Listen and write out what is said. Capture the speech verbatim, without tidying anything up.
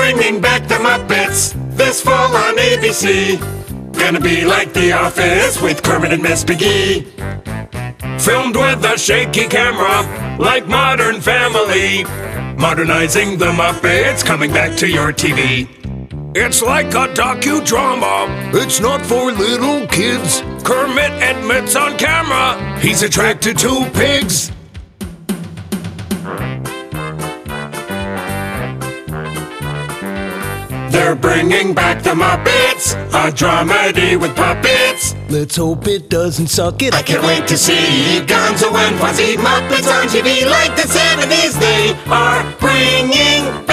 bringing back the Muppets this fall on A B C. Gonna be like The Office with Kermit and Miss Piggy. Filmed with a shaky camera like Modern Family. Modernizing the Muppets, coming back to your T V. It's like a docudrama. It's not for little kids. Kermit admits on camera he's attracted to pigs. They're bringing back the Muppets, a dramedy with puppets. Let's hope it doesn't suck it. I can't wait to see Gonzo and Fuzzy Muppets on T V like the seventies. They are bringing